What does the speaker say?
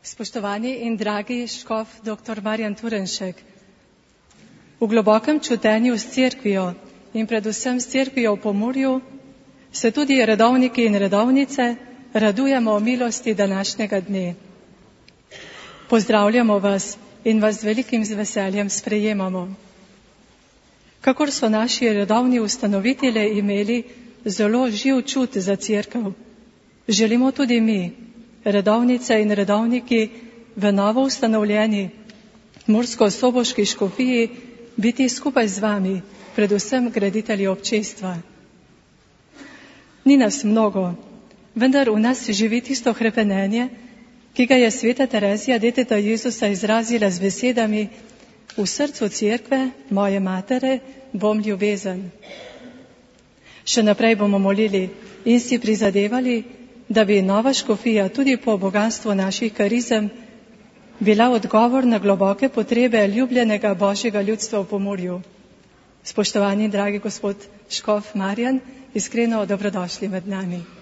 Spoštovani in dragi škof dr. Marjan Turnšek, v globokem čutenju s cerkvijo in predvsem s cerkvijo v Pomurju se tudi redovniki in redovnice radujemo o milosti današnjega dne. Pozdravljamo vas in vas z velikim veseljem sprejemamo. Kakor so naši redovni ustanovitelji imeli zelo živ čut za cerkev, želimo tudi mi, redovnice in redovniki v novo ustanovljeni Mursko-Soboški škofiji, biti skupaj z vami, predvsem graditelji občestva. Ni nas mnogo, vendar v nas živi tisto hrepenenje, ki ga je sveta Terezija, deteta Jezusa, izrazila z besedami: v srcu cerkve, moje matere, bom ljubezen. Še naprej bomo molili in si prizadevali, da bi nova škofija tudi po bogastvu naših karizem bila odgovor na globoke potrebe ljubljenega Božjega ljudstva v Pomurju. Spoštovani in dragi gospod škof Marjan, iskreno dobrodošli med nami.